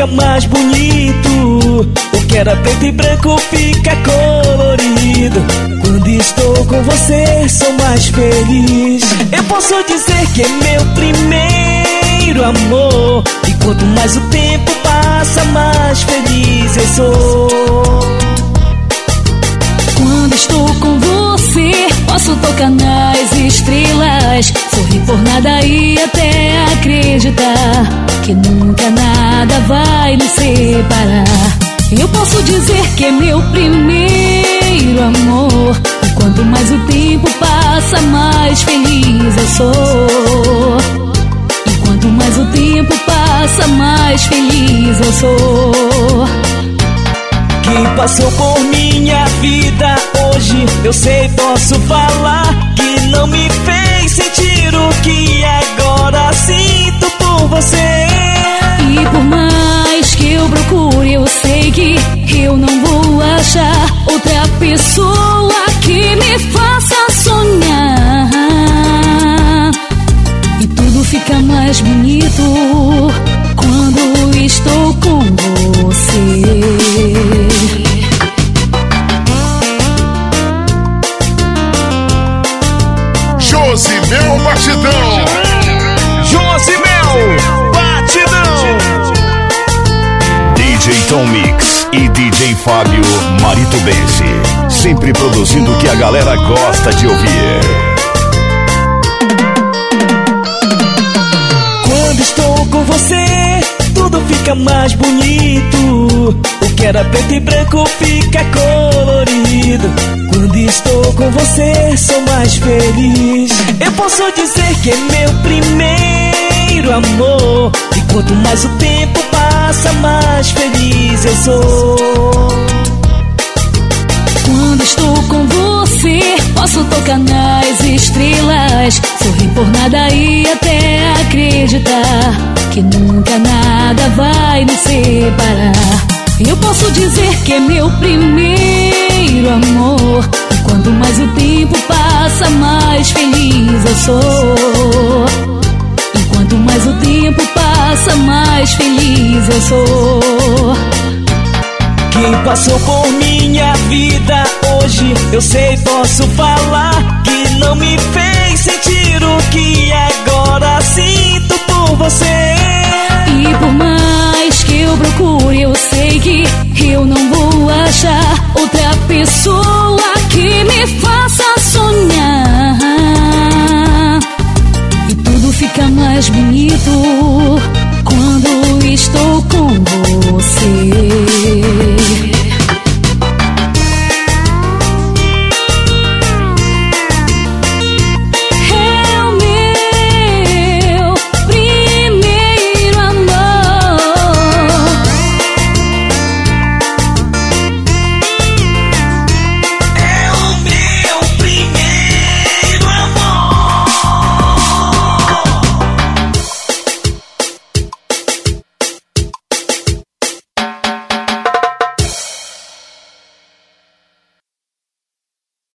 fica mais bonito. O que era preto e branco fica colorido. Quando estou com você, sou mais feliz. Eu posso dizer que é meu primeiro amor. E quanto mais o tempo passa, mais feliz eu sou. Quando estou com você, posso tocar nas estrelas, sorrir por nada e até acreditar que nunca nada vai nos separar. Eu posso dizer que é meu primeiro amor. E quanto mais o tempo passa, mais feliz eu sou. E quanto mais o tempo passa, mais feliz eu sou. Quem passou por minha vida hoje, eu sei, posso falar que não me fez sentir o que agora sinto por você. E por mais que eu procure, eu sei que eu não vou achar outra pessoa que me faça sonhar. E tudo fica mais bonito quando estou com você. Josimel Batidão. Josimel Batidão. DJ Tom Mix e DJ Fábio Maritubense, sempre produzindo o que a galera gosta de ouvir. Quando estou com você, tudo fica mais bonito. O que era preto e branco fica colorido. Quando estou com você, sou mais feliz. Eu posso dizer que é meu primeiro amor. E quanto mais o tempo passa, mais feliz eu sou. Quando estou com você, posso tocar nas estrelas, sorrir por nada e até acreditar que nunca nada vai nos separar. Eu posso dizer que é meu primeiro amor. E quanto mais o tempo passa, mais feliz eu sou. E quanto mais o tempo passa, mais feliz eu sou. Quem passou por minha vida hoje, eu sei, posso falar que não me fez sentir o que agora sinto por você. E por mais que eu procure, eu sei que eu não vou achar outra pessoa que me faça sonhar. E tudo fica mais bonito